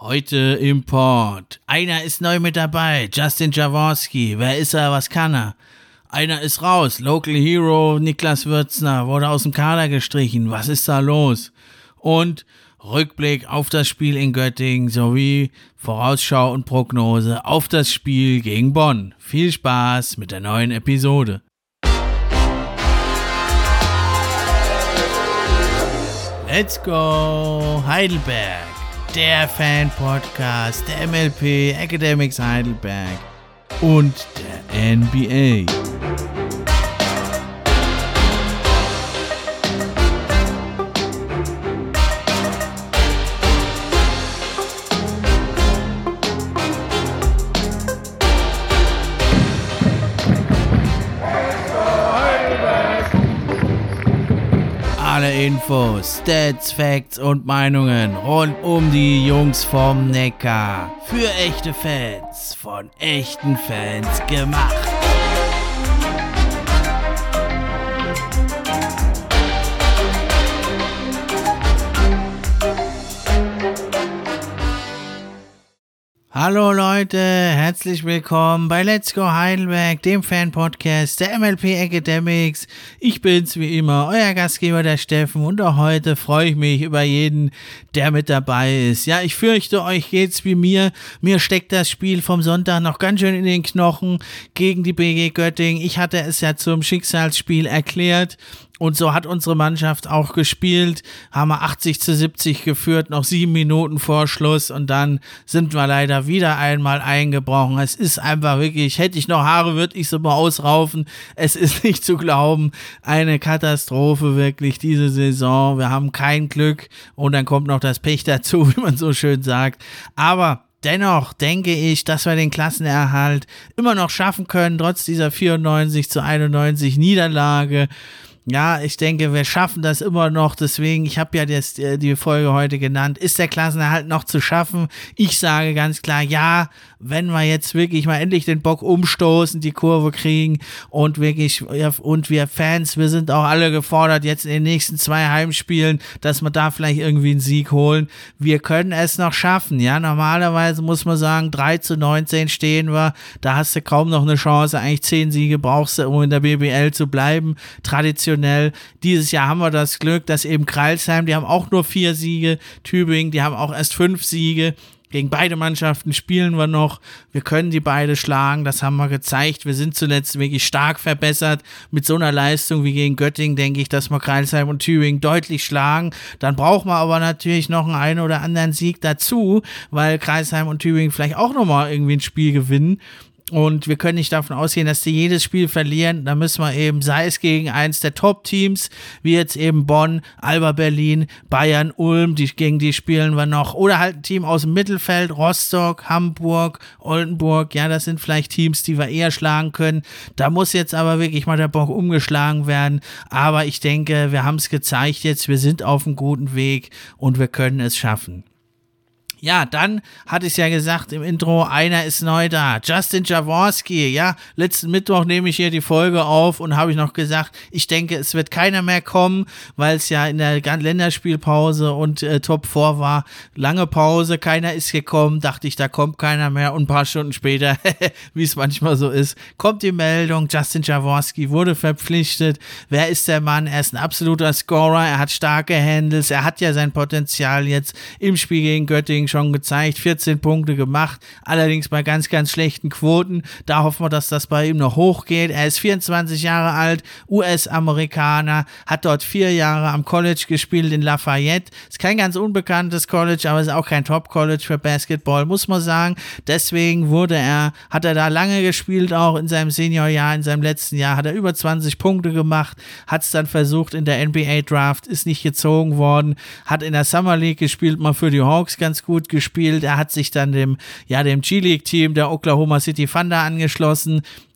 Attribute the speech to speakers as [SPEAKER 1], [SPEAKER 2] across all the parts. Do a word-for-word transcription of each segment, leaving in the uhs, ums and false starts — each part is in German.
[SPEAKER 1] Heute im Pod. Einer ist neu mit dabei, Justin Jaworski. Wer ist er, was kann er? Einer ist raus, Local Hero Niklas Würzner wurde aus dem Kader gestrichen. Was ist da los? Und Rückblick auf das Spiel in Göttingen sowie Vorausschau und Prognose auf das Spiel gegen Bonn. Viel Spaß mit der neuen Episode. Let's go Heidelberg, der Fan-Podcast der M L P Academics Heidelberg und der N B A. Alle Infos, Stats, Facts und Meinungen rund um die Jungs vom Neckar. Für echte Fans, von echten Fans gemacht. Hallo Leute, herzlich willkommen bei Let's Go Heidelberg, dem Fan-Podcast der M L P Academics. Ich bin's wie immer, euer Gastgeber der Steffen, und auch heute freue ich mich über jeden, der mit dabei ist. Ja, ich fürchte, euch geht's wie mir. Mir steckt das Spiel vom Sonntag noch ganz schön in den Knochen gegen die B G Göttingen. Ich hatte es ja zum Schicksalsspiel erklärt. Und so hat unsere Mannschaft auch gespielt, haben wir achtzig zu siebzig geführt, noch sieben Minuten vor Schluss, und dann sind wir leider wieder einmal eingebrochen. Es ist einfach wirklich, hätte ich noch Haare, würde ich sie mal ausraufen. Es ist nicht zu glauben, eine Katastrophe wirklich diese Saison. Wir haben kein Glück und dann kommt noch das Pech dazu, wie man so schön sagt. Aber dennoch denke ich, dass wir den Klassenerhalt immer noch schaffen können, trotz dieser vierundneunzig zu einundneunzig Niederlage. Ja, ich denke, wir schaffen das immer noch, deswegen, ich habe ja das, die Folge heute genannt, ist der Klassenerhalt noch zu schaffen? Ich sage ganz klar, ja, wenn wir jetzt wirklich mal endlich den Bock umstoßen, die Kurve kriegen und wirklich, ja, und wir Fans, wir sind auch alle gefordert, jetzt in den nächsten zwei Heimspielen, dass wir da vielleicht irgendwie einen Sieg holen. Wir können es noch schaffen, ja, normalerweise muss man sagen, drei zu neunzehn stehen wir, da hast du kaum noch eine Chance, eigentlich zehn Siege brauchst du, um in der B B L zu bleiben, traditionell. Dieses Jahr haben wir das Glück, dass eben Crailsheim, die haben auch nur vier Siege, Tübingen, die haben auch erst fünf Siege. Gegen beide Mannschaften spielen wir noch. Wir können die beide schlagen, das haben wir gezeigt. Wir sind zuletzt wirklich stark verbessert. Mit so einer Leistung wie gegen Göttingen denke ich, dass wir Crailsheim und Tübingen deutlich schlagen. Dann brauchen wir aber natürlich noch einen, einen oder anderen Sieg dazu, weil Crailsheim und Tübingen vielleicht auch nochmal irgendwie ein Spiel gewinnen. Und wir können nicht davon ausgehen, dass die jedes Spiel verlieren. Da müssen wir eben, sei es gegen eins der Top-Teams, wie jetzt eben Bonn, Alba Berlin, Bayern, Ulm, die, gegen die spielen wir noch. Oder halt ein Team aus dem Mittelfeld, Rostock, Hamburg, Oldenburg. Ja, das sind vielleicht Teams, die wir eher schlagen können. Da muss jetzt aber wirklich mal der Bock umgeschlagen werden. Aber ich denke, wir haben es gezeigt jetzt. Wir sind auf einem guten Weg und wir können es schaffen. Ja, dann hatte ich es ja gesagt im Intro, einer ist neu da, Justin Jaworski, ja, letzten Mittwoch nehme ich hier die Folge auf und habe ich noch gesagt, ich denke, es wird keiner mehr kommen, weil es ja in der Länderspielpause und äh, Top vier war, lange Pause, keiner ist gekommen, dachte ich, da kommt keiner mehr, und ein paar Stunden später, wie es manchmal so ist, kommt die Meldung, Justin Jaworski wurde verpflichtet. Wer ist der Mann? Er ist ein absoluter Scorer, er hat starke Handles, er hat ja sein Potenzial jetzt im Spiel gegen Göttingen schon gezeigt, vierzehn Punkte gemacht, allerdings bei ganz, ganz schlechten Quoten. Da hoffen wir, dass das bei ihm noch hochgeht. Er ist vierundzwanzig Jahre alt, U S-Amerikaner, hat dort vier Jahre am College gespielt in Lafayette. Ist kein ganz unbekanntes College, aber ist auch kein Top-College für Basketball, muss man sagen. Deswegen wurde er, hat er da lange gespielt, auch in seinem Seniorjahr, in seinem letzten Jahr hat er über zwanzig Punkte gemacht, hat es dann versucht in der N B A-Draft, ist nicht gezogen worden, hat in der Summer League gespielt, mal für die Hawks ganz gut gespielt. Er hat sich dann dem, ja, dem G-League-Team der Oklahoma City Thunder angeschlossen.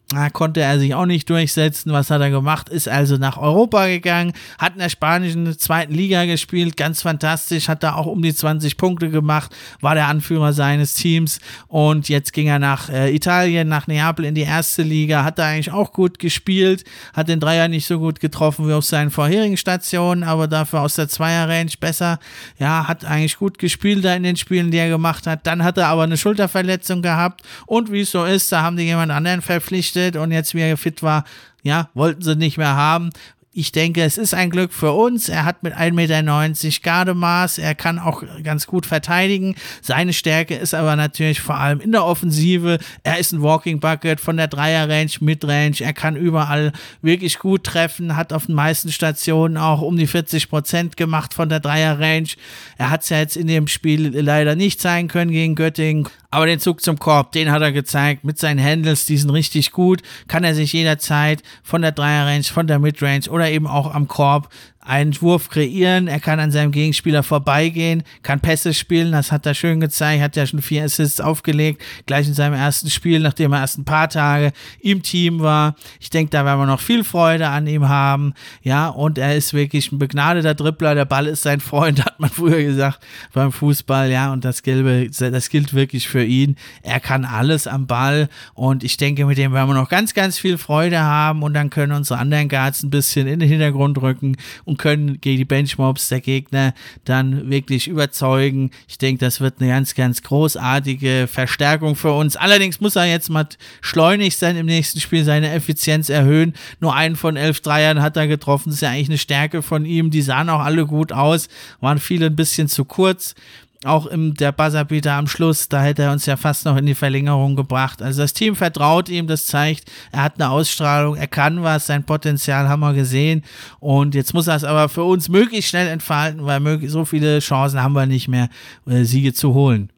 [SPEAKER 1] Da konnte er sich auch nicht durchsetzen. Was hat er gemacht? Ist also nach Europa gegangen, hat in der spanischen zweiten Liga gespielt, ganz fantastisch, hat da auch um die zwanzig Punkte gemacht, war der Anführer seines Teams und jetzt ging er nach äh, Italien, nach Neapel in die erste Liga, hat da eigentlich auch gut gespielt, hat den Dreier nicht so gut getroffen wie auf seinen vorherigen Stationen, aber dafür aus der Zweier-Range besser, ja, hat eigentlich gut gespielt da in den Spielen, die er gemacht hat. Dann hat er aber eine Schulterverletzung gehabt und wie es so ist, da haben die jemand anderen verpflichtet und jetzt, wie er fit war, ja, wollten sie nicht mehr haben. Ich denke, es ist ein Glück für uns. Er hat mit ein Meter neunzig Gardemaß. Er kann auch ganz gut verteidigen. Seine Stärke ist aber natürlich vor allem in der Offensive. Er ist ein Walking Bucket von der Dreier-Range, Midrange. Er kann überall wirklich gut treffen. Hat auf den meisten Stationen auch um die vierzig Prozent gemacht von der Dreier-Range. Er hat es ja jetzt in dem Spiel leider nicht zeigen können gegen Göttingen. Aber den Zug zum Korb, den hat er gezeigt. Mit seinen Handles, die sind richtig gut. Kann er sich jederzeit von der Dreier-Range, von der Midrange oder eben auch am Korb einen Wurf kreieren, er kann an seinem Gegenspieler vorbeigehen, kann Pässe spielen, das hat er schön gezeigt, hat ja schon vier Assists aufgelegt, gleich in seinem ersten Spiel, nachdem er erst ein paar Tage im Team war. Ich denke, da werden wir noch viel Freude an ihm haben, ja, und er ist wirklich ein begnadeter Dribbler, der Ball ist sein Freund, hat man früher gesagt, beim Fußball, ja, und das Gelbe, das gilt wirklich für ihn. Er kann alles am Ball und ich denke, mit dem werden wir noch ganz, ganz viel Freude haben und dann können unsere anderen Guards ein bisschen in den Hintergrund rücken und können gegen die Benchmobs der Gegner dann wirklich überzeugen. Ich denke, das wird eine ganz, ganz großartige Verstärkung für uns. Allerdings muss er jetzt mal schleunig sein im nächsten Spiel, seine Effizienz erhöhen. Nur einen von elf Dreiern hat er getroffen. Das ist ja eigentlich eine Stärke von ihm. Die sahen auch alle gut aus, waren viele ein bisschen zu kurz. Auch im, der Buzzerbeater am Schluss, da hätte er uns ja fast noch in die Verlängerung gebracht. Also das Team vertraut ihm, das zeigt, er hat eine Ausstrahlung, er kann was, sein Potenzial haben wir gesehen und jetzt muss er es aber für uns möglichst schnell entfalten, weil mög- so viele Chancen haben wir nicht mehr, äh, Siege zu holen.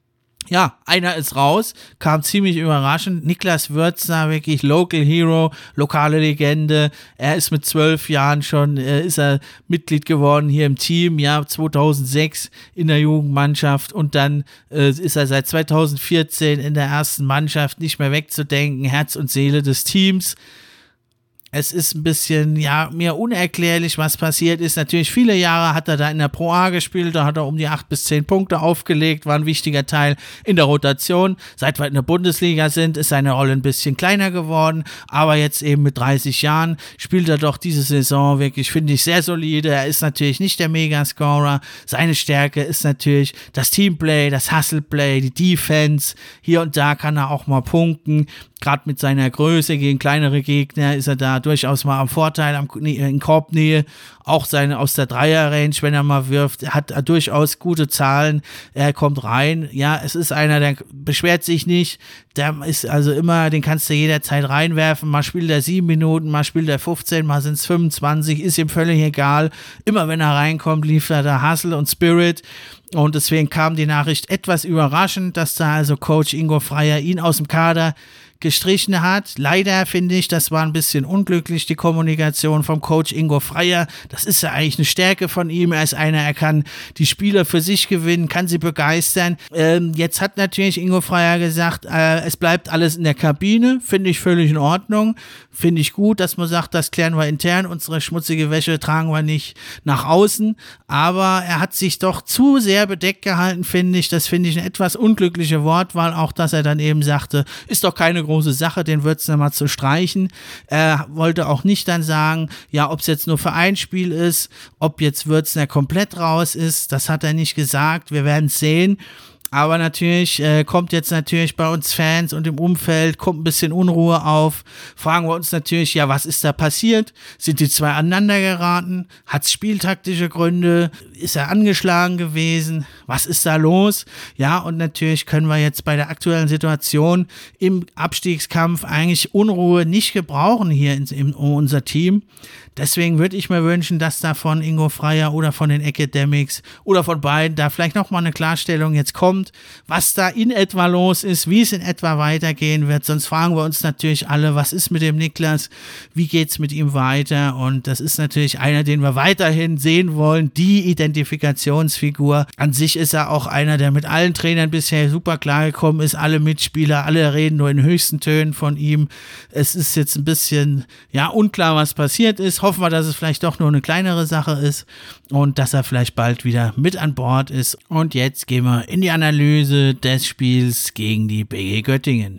[SPEAKER 1] Ja, einer ist raus, kam ziemlich überraschend. Niklas Würzner, wirklich Local Hero, lokale Legende. Er ist mit zwölf Jahren schon, äh, ist er Mitglied geworden hier im Team, ja, zweitausendsechs in der Jugendmannschaft und dann äh, ist er seit zweitausendvierzehn in der ersten Mannschaft, nicht mehr wegzudenken, Herz und Seele des Teams. Es ist ein bisschen, ja, mir unerklärlich, was passiert ist. Natürlich, viele Jahre hat er da in der Pro A gespielt, da hat er um die acht bis zehn Punkte aufgelegt, war ein wichtiger Teil in der Rotation. Seit wir in der Bundesliga sind, ist seine Rolle ein bisschen kleiner geworden, aber jetzt eben mit dreißig Jahren spielt er doch diese Saison wirklich, finde ich, sehr solide. Er ist natürlich nicht der Megascorer. Seine Stärke ist natürlich das Teamplay, das Hustle-Play, die Defense. Hier und da kann er auch mal punkten. Gerade mit seiner Größe gegen kleinere Gegner ist er da durchaus mal am Vorteil am, in Korbnähe. Auch seine aus der Dreier-Range, wenn er mal wirft, hat er durchaus gute Zahlen. Er kommt rein. Ja, es ist einer, der beschwert sich nicht. Der ist also immer, den kannst du jederzeit reinwerfen. Mal spielt er sieben Minuten, mal spielt er fünfzehn, mal sind es fünfundzwanzig. Ist ihm völlig egal. Immer wenn er reinkommt, liefert er Hustle und Spirit. Und deswegen kam die Nachricht etwas überraschend, dass da also Coach Ingo Freier ihn aus dem Kader gestrichen hat. Leider finde ich, das war ein bisschen unglücklich, die Kommunikation vom Coach Ingo Freier. Das ist ja eigentlich eine Stärke von ihm. Er ist einer, er kann die Spieler für sich gewinnen, kann sie begeistern. Ähm, jetzt hat natürlich Ingo Freier gesagt, äh, es bleibt alles in der Kabine. Finde ich völlig in Ordnung. Finde ich gut, dass man sagt, das klären wir intern. Unsere schmutzige Wäsche tragen wir nicht nach außen. Aber er hat sich doch zu sehr bedeckt gehalten, finde ich. Das finde ich eine etwas unglückliche Wortwahl. Auch, dass er dann eben sagte, ist doch keine große Sache, den Würzner mal zu streichen. Er wollte auch nicht dann sagen, ja, ob es jetzt nur für ein Spiel ist, ob jetzt Würzner komplett raus ist, das hat er nicht gesagt. Wir werden es sehen. Aber natürlich äh, kommt jetzt natürlich bei uns Fans und im Umfeld, kommt ein bisschen Unruhe auf. Fragen wir uns natürlich, ja, was ist da passiert? Sind die zwei aneinander geraten? Hat es spieltaktische Gründe? Ist er angeschlagen gewesen? Was ist da los? Ja, und natürlich können wir jetzt bei der aktuellen Situation im Abstiegskampf eigentlich Unruhe nicht gebrauchen hier in, in unser Team. Deswegen würde ich mir wünschen, dass da von Ingo Freier oder von den Academics oder von beiden da vielleicht nochmal eine Klarstellung jetzt kommt, was da in etwa los ist, wie es in etwa weitergehen wird. Sonst fragen wir uns natürlich alle, was ist mit dem Niklas, wie geht's mit ihm weiter? Und das ist natürlich einer, den wir weiterhin sehen wollen, die Identifikationsfigur. An sich ist er auch einer, der mit allen Trainern bisher super klar gekommen ist, alle Mitspieler, alle reden nur in höchsten Tönen von ihm. Es ist jetzt ein bisschen, ja, unklar, was passiert ist. Hoffen wir, dass es vielleicht doch nur eine kleinere Sache ist und dass er vielleicht bald wieder mit an Bord ist. Und jetzt gehen wir in die Analyse des Spiels gegen die B G Göttingen.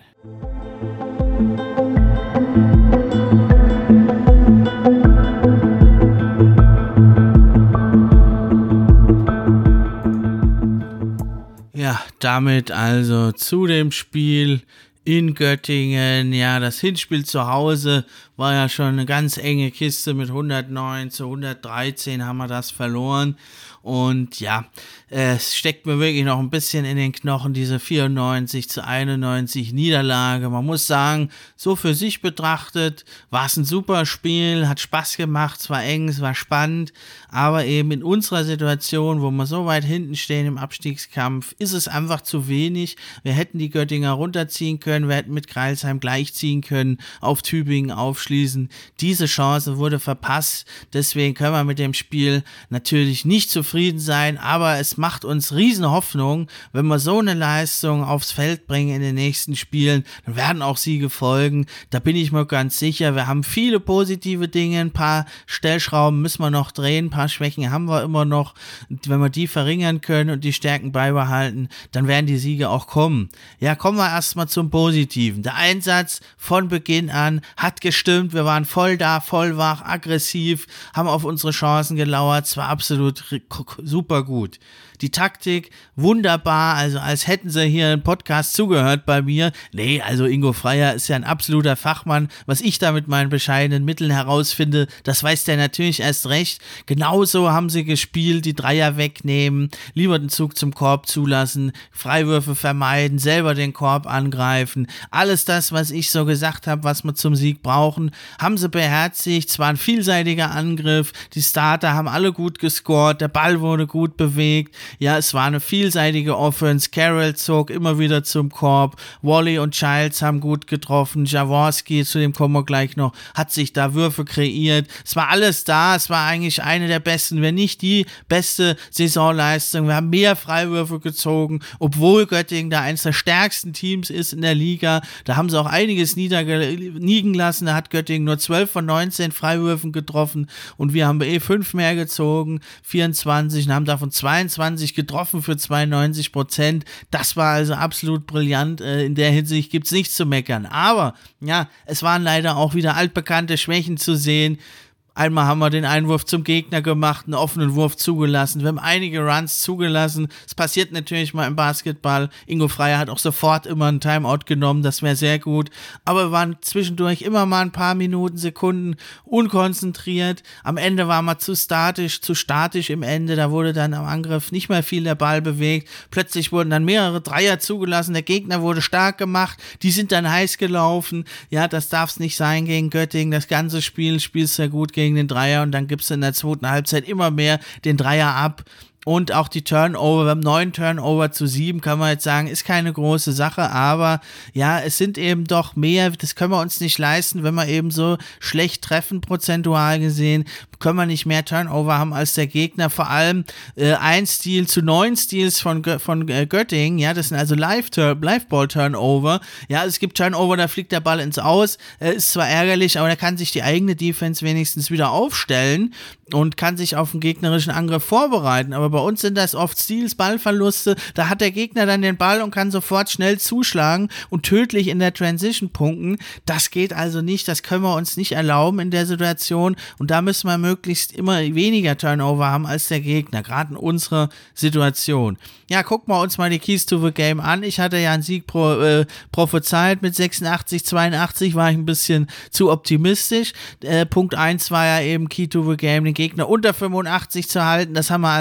[SPEAKER 1] Ja, damit also zu dem Spiel in Göttingen. Ja, das Hinspiel zu Hause war ja schon eine ganz enge Kiste. Mit hundertneun zu hundertdreizehn haben wir das verloren. Und ja, es steckt mir wirklich noch ein bisschen in den Knochen, diese vierundneunzig zu einundneunzig Niederlage. Man muss sagen, so für sich betrachtet war es ein super Spiel, hat Spaß gemacht, es war eng, es war spannend, aber eben in unserer Situation, wo wir so weit hinten stehen im Abstiegskampf, ist es einfach zu wenig. Wir hätten die Göttinger runterziehen können, wir hätten mit Crailsheim gleichziehen können, auf Tübingen aufschließen. Diese Chance wurde verpasst, deswegen können wir mit dem Spiel natürlich nicht zufrieden sein, aber es macht uns riesen Hoffnung, wenn wir so eine Leistung aufs Feld bringen in den nächsten Spielen, dann werden auch Siege folgen, da bin ich mir ganz sicher. Wir haben viele positive Dinge, ein paar Stellschrauben müssen wir noch drehen, ein paar Schwächen haben wir immer noch, wenn wir die verringern können und die Stärken beibehalten, dann werden die Siege auch kommen. Ja, kommen wir erstmal zum Positiven. Der Einsatz von Beginn an hat gestimmt, wir waren voll da, voll wach, aggressiv, haben auf unsere Chancen gelauert, es war absolut super gut. Die Taktik, wunderbar, also als hätten sie hier einen Podcast zugehört bei mir. Nee, also Ingo Freier ist ja ein absoluter Fachmann. Was ich da mit meinen bescheidenen Mitteln herausfinde, das weiß der natürlich erst recht. Genauso haben sie gespielt, die Dreier wegnehmen, lieber den Zug zum Korb zulassen, Freiwürfe vermeiden, selber den Korb angreifen. Alles das, was ich so gesagt habe, was wir zum Sieg brauchen, haben sie beherzigt. Es war ein vielseitiger Angriff, die Starter haben alle gut gescored, der Ball wurde gut bewegt. Ja, es war eine vielseitige Offense. Carroll zog immer wieder zum Korb. Wally und Childs haben gut getroffen. Jaworski, zu dem kommen wir gleich noch, hat sich da Würfe kreiert. Es war alles da. Es war eigentlich eine der besten, wenn nicht die beste Saisonleistung. Wir haben mehr Freiwürfe gezogen, obwohl Göttingen da eines der stärksten Teams ist in der Liga. Da haben sie auch einiges niederliegen lassen. Da hat Göttingen nur zwölf von neunzehn Freiwürfen getroffen und wir haben eh fünf mehr gezogen, vierundzwanzig, und haben davon zweiundzwanzig getroffen für zweiundneunzig Prozent. Das war also absolut brillant. In der Hinsicht gibt es nichts zu meckern. Aber ja, es waren leider auch wieder altbekannte Schwächen zu sehen. Einmal haben wir den Einwurf zum Gegner gemacht, einen offenen Wurf zugelassen. Wir haben einige Runs zugelassen. Es passiert natürlich mal im Basketball. Ingo Freier hat auch sofort immer einen Timeout genommen. Das wäre sehr gut. Aber wir waren zwischendurch immer mal ein paar Minuten, Sekunden unkonzentriert. Am Ende waren wir zu statisch, zu statisch im Ende. Da wurde dann am Angriff nicht mehr viel der Ball bewegt. Plötzlich wurden dann mehrere Dreier zugelassen. Der Gegner wurde stark gemacht. Die sind dann heiß gelaufen. Ja, das darf es nicht sein gegen Göttingen. Das ganze Spiel spielst du ja gut gegen den Dreier und dann gibst du in der zweiten Halbzeit immer mehr den Dreier ab. Und auch die Turnover, wir haben neun Turnover zu sieben, kann man jetzt sagen, ist keine große Sache, aber ja, es sind eben doch mehr, das können wir uns nicht leisten, wenn wir eben so schlecht treffen, prozentual gesehen, können wir nicht mehr Turnover haben als der Gegner, vor allem äh, ein Steal zu neun Steals von, Gö- von äh, Göttingen, ja, das sind also Live-Ball-Turnover, ja, es gibt Turnover, da fliegt der Ball ins Aus, äh, ist zwar ärgerlich, aber da kann sich die eigene Defense wenigstens wieder aufstellen und kann sich auf den gegnerischen Angriff vorbereiten, aber bei uns sind das oft Steals, Ballverluste, da hat der Gegner dann den Ball und kann sofort schnell zuschlagen und tödlich in der Transition punkten. Das geht also nicht, das können wir uns nicht erlauben in der Situation und da müssen wir möglichst immer weniger Turnover haben als der Gegner, gerade in unserer Situation. Ja, gucken wir uns mal die Keys to the Game an. Ich hatte ja einen Sieg pro, äh, prophezeit mit sechsundachtzig, zweiundachtzig, war ich ein bisschen zu optimistisch. Äh, Punkt eins war ja eben Key to the Game, den Gegner unter fünfundachtzig zu halten, das haben wir also nicht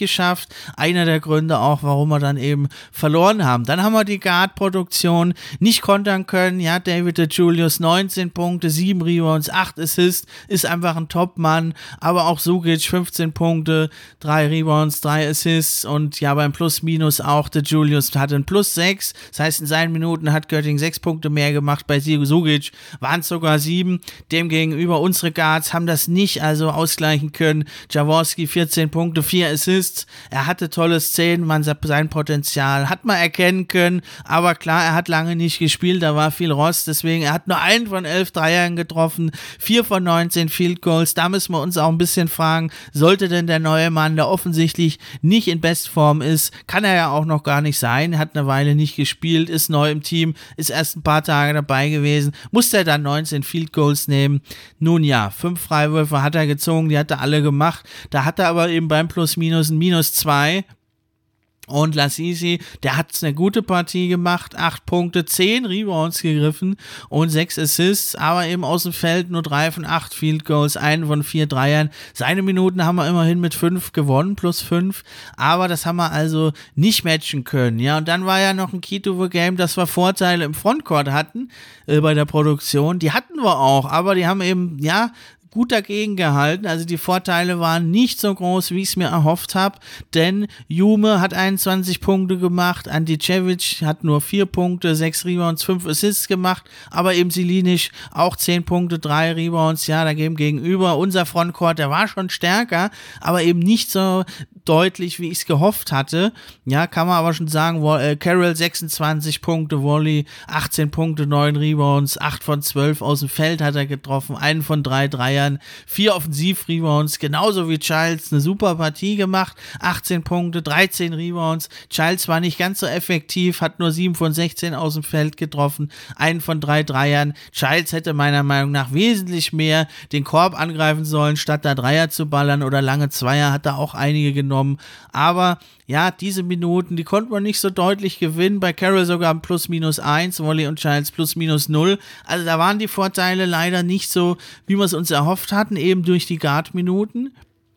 [SPEAKER 1] geschafft. Einer der Gründe auch, warum wir dann eben verloren haben. Dann haben wir die Guard-Produktion nicht kontern können. Ja, David DeJulius neunzehn Punkte, sieben Rebounds, acht Assists, ist einfach ein Top-Mann. Aber auch Sukic fünfzehn Punkte, drei Rebounds, drei Assists und ja, beim Plus-Minus auch DeJulius hatte ein Plus sechs. Das heißt, in seinen Minuten hat Göttingen sechs Punkte mehr gemacht. Bei Sukic waren es sogar sieben. Demgegenüber unsere Guards haben das nicht also ausgleichen können. Jaworski vierzehn Punkte, vier Assists. Er hatte tolle Szenen, man sagt, sein Potenzial hat man erkennen können, aber klar, er hat lange nicht gespielt, da war viel Rost, deswegen, er hat nur einen von elf Dreiern getroffen, vier von neunzehn Field Goals. Da müssen wir uns auch ein bisschen fragen, sollte denn der neue Mann, der offensichtlich nicht in Bestform ist, kann er ja auch noch gar nicht sein, hat eine Weile nicht gespielt, ist neu im Team, ist erst ein paar Tage dabei gewesen, muss er dann neunzehn Field Goals nehmen? Nun ja, fünf Freiwürfe hat er gezogen, die hat er alle gemacht, da hat er aber eben beim Plus-Minus ein Minus zwei. Und Lasisi, der hat eine gute Partie gemacht, acht Punkte, zehn Rebounds gegriffen und sechs Assists, aber eben aus dem Feld nur drei von acht Field Goals, einen von vier Dreiern. Seine Minuten haben wir immerhin mit fünf gewonnen, plus fünf, aber das haben wir also nicht matchen können. Ja, und dann war ja noch ein Key to the Game, dass wir Vorteile im Frontcourt hatten äh, bei der Produktion. Die hatten wir auch, aber die haben eben, ja, gut dagegen gehalten, also die Vorteile waren nicht so groß, wie ich es mir erhofft habe, denn Jume hat einundzwanzig Punkte gemacht, Anticevic hat nur vier Punkte, sechs Rebounds, fünf Assists gemacht, aber eben Silinic auch zehn Punkte, drei Rebounds, ja, dagegen gegenüber, unser Frontcourt, der war schon stärker, aber eben nicht so deutlich, wie ich es gehofft hatte, ja, kann man aber schon sagen, äh, Carroll sechsundzwanzig Punkte, Wally achtzehn Punkte, neun Rebounds, acht von zwölf aus dem Feld hat er getroffen, einen von drei Dreiern, vier Offensiv-Rebounds, genauso wie Childs, eine super Partie gemacht, achtzehn Punkte, dreizehn Rebounds, Childs war nicht ganz so effektiv, hat nur sieben von sechzehn aus dem Feld getroffen, einen von drei Dreiern, Childs hätte meiner Meinung nach wesentlich mehr den Korb angreifen sollen, statt da Dreier zu ballern oder lange Zweier, hat er auch einige genommen, aber ja, diese Minuten, die konnte man nicht so deutlich gewinnen, bei Carroll sogar plus minus eins, Wally und Childs plus minus null, also da waren die Vorteile leider nicht so, wie wir es uns erhofft hatten, eben durch die Guard-Minuten.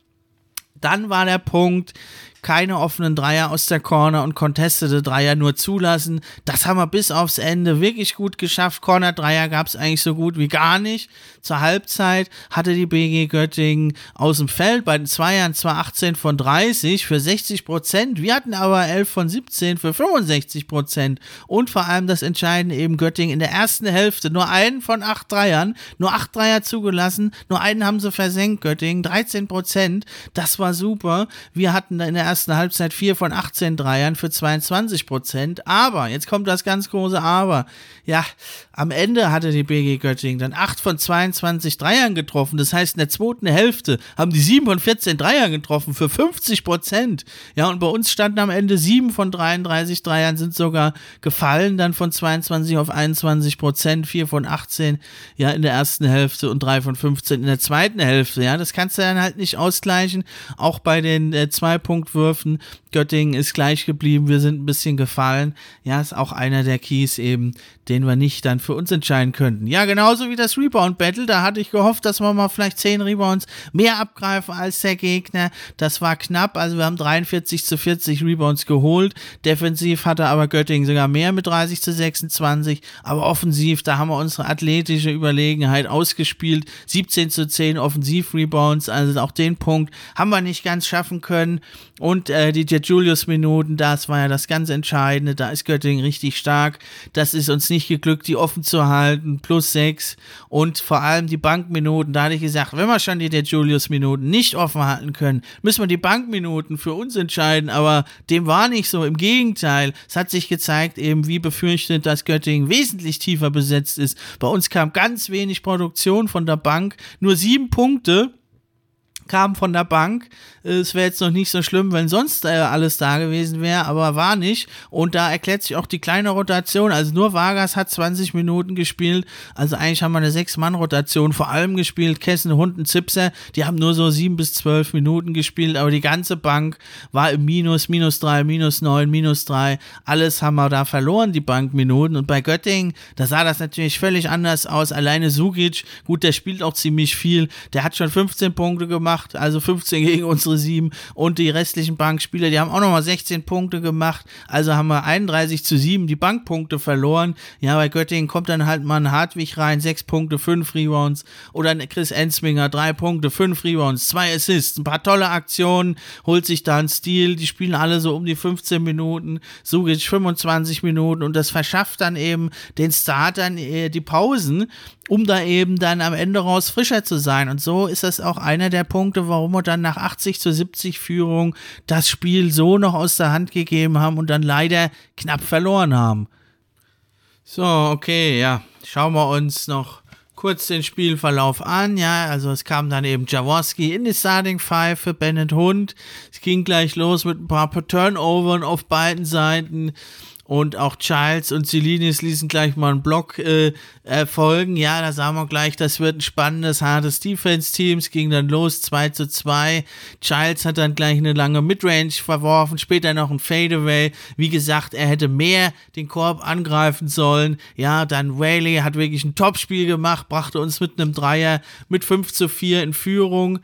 [SPEAKER 1] Dann war der Punkt, keine offenen Dreier aus der Corner und contestete Dreier nur zulassen. Das haben wir bis aufs Ende wirklich gut geschafft. Corner-Dreier gab es eigentlich so gut wie gar nicht. Zur Halbzeit hatte die B G Göttingen aus dem Feld bei den Zweiern zwar achtzehn von dreißig für sechzig Prozent, wir hatten aber elf von siebzehn für fünfundsechzig Prozent. Und vor allem das Entscheidende eben Göttingen in der ersten Hälfte nur einen von acht Dreiern, nur acht Dreier zugelassen, nur einen haben sie versenkt, Göttingen, dreizehn Prozent. Das war super. Wir hatten da in der ersten Halbzeit vier von achtzehn Dreiern für zweiundzwanzig Prozent, aber, jetzt kommt das ganz große Aber, ja, am Ende hatte die B G Göttingen dann acht von zweiundzwanzig Dreiern getroffen, das heißt in der zweiten Hälfte haben die sieben von vierzehn Dreiern getroffen für fünfzig Prozent, ja, und bei uns standen am Ende sieben von dreiunddreißig Dreiern sind sogar gefallen, dann von zweiundzwanzig auf einundzwanzig Prozent, vier von achtzehn, ja, in der ersten Hälfte und drei von fünfzehn in der zweiten Hälfte, ja, das kannst du dann halt nicht ausgleichen, auch bei den äh, Zwei-Punkt-Würfen. Göttingen ist gleich geblieben, wir sind ein bisschen gefallen. Ja, ist auch einer der Keys eben, den wir nicht dann für uns entscheiden könnten. Ja, genauso wie das Rebound-Battle, da hatte ich gehofft, dass wir mal vielleicht zehn Rebounds mehr abgreifen als der Gegner. Das war knapp, also wir haben dreiundvierzig zu vierzig Rebounds geholt. Defensiv hatte aber Göttingen sogar mehr mit dreißig zu sechsundzwanzig, aber offensiv, da haben wir unsere athletische Überlegenheit ausgespielt. siebzehn zu zehn Offensiv-Rebounds, also auch den Punkt haben wir nicht ganz schaffen können. Und äh, die DeJulius-Minuten, das war ja das ganz Entscheidende, da ist Göttingen richtig stark. Das ist uns nicht geglückt, die offen zu halten, plus sechs. Und vor allem die Bankminuten, da hatte ich gesagt, wenn wir schon die DeJulius-Minuten nicht offen halten können, müssen wir die Bankminuten für uns entscheiden, aber dem war nicht so, im Gegenteil. Es hat sich gezeigt, eben wie befürchtet, dass Göttingen wesentlich tiefer besetzt ist. Bei uns kam ganz wenig Produktion von der Bank, nur sieben Punkte kam von der Bank. Es wäre jetzt noch nicht so schlimm, wenn sonst äh, alles da gewesen wäre, aber war nicht. Und da erklärt sich auch die kleine Rotation. Also nur Vargas hat zwanzig Minuten gespielt. Also eigentlich haben wir eine sechs-Mann-Rotation vor allem gespielt. Kessen, Hunden, Zipser, die haben nur so sieben bis zwölf Minuten gespielt. Aber die ganze Bank war im Minus, minus drei, minus neun, minus drei. Alles haben wir da verloren, die Bankminuten. Und bei Göttingen, da sah das natürlich völlig anders aus. Alleine Sukic, gut, der spielt auch ziemlich viel. Der hat schon fünfzehn Punkte gemacht. gemacht, also fünfzehn gegen unsere sieben und die restlichen Bankspieler, die haben auch nochmal sechzehn Punkte gemacht, also haben wir einunddreißig zu sieben die Bankpunkte verloren. Ja, bei Göttingen kommt dann halt mal ein Hartwig rein, sechs Punkte, fünf Rebounds oder ein Chris Enzminger, drei Punkte, fünf Rebounds, zwei Assists, ein paar tolle Aktionen, holt sich da einen Stil, die spielen alle so um die fünfzehn Minuten, Sugic fünfundzwanzig Minuten und das verschafft dann eben den Startern äh, die Pausen, um da eben dann am Ende raus frischer zu sein. Und so ist das auch einer der Punkte, warum wir dann nach achtzig zu siebzig Führung das Spiel so noch aus der Hand gegeben haben und dann leider knapp verloren haben. So, okay, ja, schauen wir uns noch kurz den Spielverlauf an, ja, also es kam dann eben Jaworski in die Starting Five für Bennett Hund. Es ging gleich los mit ein paar Turnovern auf beiden Seiten. Und auch Childs und Zilinis ließen gleich mal einen Block äh, erfolgen. Ja, da sahen wir gleich, das wird ein spannendes, hartes Defense-Team. Es ging dann los, zwei zu zwei. Childs hat dann gleich eine lange Midrange verworfen, später noch ein Fadeaway. Wie gesagt, er hätte mehr den Korb angreifen sollen. Ja, dann Whaley hat wirklich ein Topspiel gemacht, brachte uns mit einem Dreier mit fünf zu vier in Führung.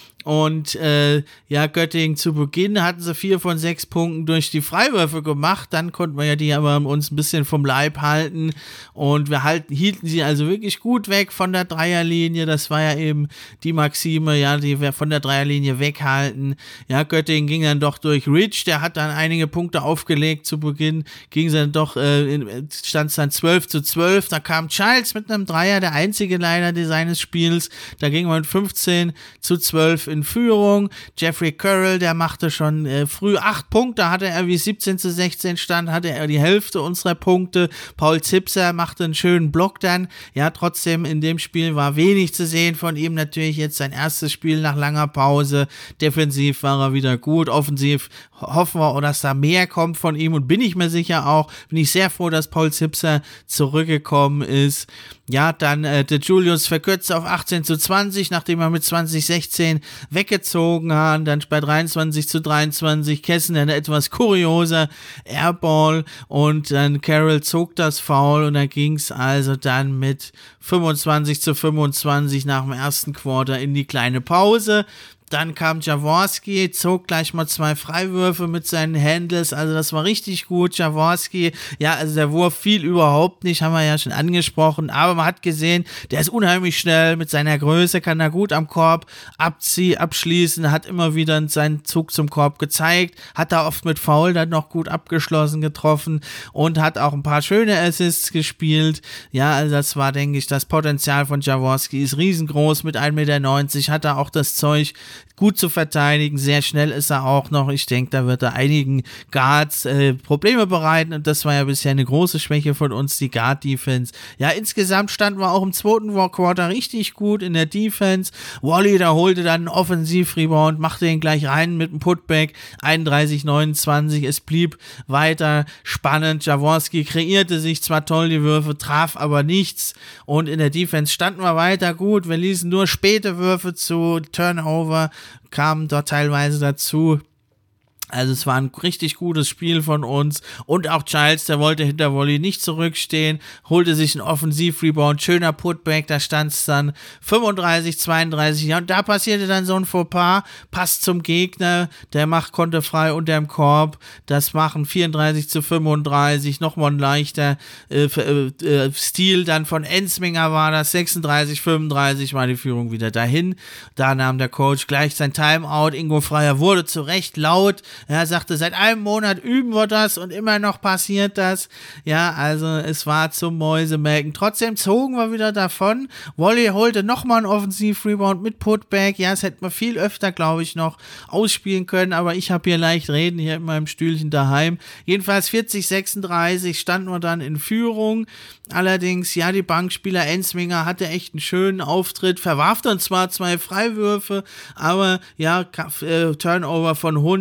[SPEAKER 1] Und äh, ja, Göttingen zu Beginn hatten sie vier von sechs Punkten durch die Freiwürfe gemacht. Dann konnten wir ja die aber uns ein bisschen vom Leib halten. Und wir halten, hielten sie also wirklich gut weg von der Dreierlinie. Das war ja eben die Maxime, ja, die wir von der Dreierlinie weghalten. Ja, Göttingen ging dann doch durch Rich. Der hat dann einige Punkte aufgelegt zu Beginn. Ging dann doch, äh, stand es dann zwölf zu zwölf. Da kam Childs mit einem Dreier, der einzige leider seines Spiels. Da ging man mit fünfzehn zu zwölf in Führung. Jeffrey Curl, der machte schon äh, früh acht Punkte, hatte er wie siebzehn zu sechzehn stand, hatte er die Hälfte unserer Punkte. Paul Zipser machte einen schönen Block dann. Ja, trotzdem in dem Spiel war wenig zu sehen von ihm. Natürlich jetzt sein erstes Spiel nach langer Pause. Defensiv war er wieder gut. Offensiv hoffen wir, dass da mehr kommt von ihm und bin ich mir sicher auch. Bin ich sehr froh, dass Paul Zipser zurückgekommen ist. Ja, dann äh, der Julius verkürzt auf achtzehn zu zwanzig, nachdem er mit zwanzig sechzehn weggezogen hat. Dann bei dreiundzwanzig zu dreiundzwanzig Kessen ein etwas kurioser Airball und dann Carroll zog das Foul und da ging es also dann mit fünfundzwanzig zu fünfundzwanzig nach dem ersten Quarter in die kleine Pause. Dann kam Jaworski, zog gleich mal zwei Freiwürfe mit seinen Handles, also das war richtig gut. Jaworski, ja, also der Wurf fiel überhaupt nicht, haben wir ja schon angesprochen, aber man hat gesehen, der ist unheimlich schnell, mit seiner Größe kann er gut am Korb abziehen, abschließen, hat immer wieder seinen Zug zum Korb gezeigt, hat da oft mit Foul dann noch gut abgeschlossen getroffen und hat auch ein paar schöne Assists gespielt. Ja, also das war, denke ich, das Potenzial von Jaworski ist riesengroß mit ein Meter neunzig, hat er auch das Zeug, gut zu verteidigen, sehr schnell ist er auch noch. Ich denke, da wird er einigen Guards äh, Probleme bereiten und das war ja bisher eine große Schwäche von uns, die Guard-Defense. Ja, insgesamt standen wir auch im zweiten Quarter richtig gut in der Defense. Wally, da holte dann einen Offensiv-Rebound, machte ihn gleich rein mit einem Putback, einunddreißig neunundzwanzig. Es blieb weiter spannend. Jaworski kreierte sich zwar toll die Würfe, traf aber nichts und in der Defense standen wir weiter gut. Wir ließen nur späte Würfe zu, Turnover kamen dort teilweise dazu. Also es war ein richtig gutes Spiel von uns und auch Childs, der wollte hinter Wally nicht zurückstehen, holte sich einen Offensiv-Rebound, schöner Putback, da stand es dann fünfunddreißig zweiunddreißig, ja, und da passierte dann so ein Fauxpas, Pass zum Gegner, der macht konnte frei unterm Korb, das machen vierunddreißig zu fünfunddreißig, nochmal ein leichter äh, äh, Stil dann von Enzminger war das, sechsunddreißig fünfunddreißig war die Führung wieder dahin, da nahm der Coach gleich sein Timeout, Ingo Freier wurde zu Recht laut. Er sagte, seit einem Monat üben wir das und immer noch passiert das. Ja, also es war zum Mäusemelken. Trotzdem zogen wir wieder davon. Wally holte nochmal einen Offensiv-Rebound mit Putback. Ja, das hätten wir viel öfter, glaube ich, noch ausspielen können, aber ich habe hier leicht reden, hier in meinem Stühlchen daheim. Jedenfalls vierzig sechsunddreißig standen wir dann in Führung. Allerdings, ja, die Bankspieler Enzminger hatte echt einen schönen Auftritt, verwarf dann zwar zwei Freiwürfe, aber ja, äh, Turnover von Hund, Stil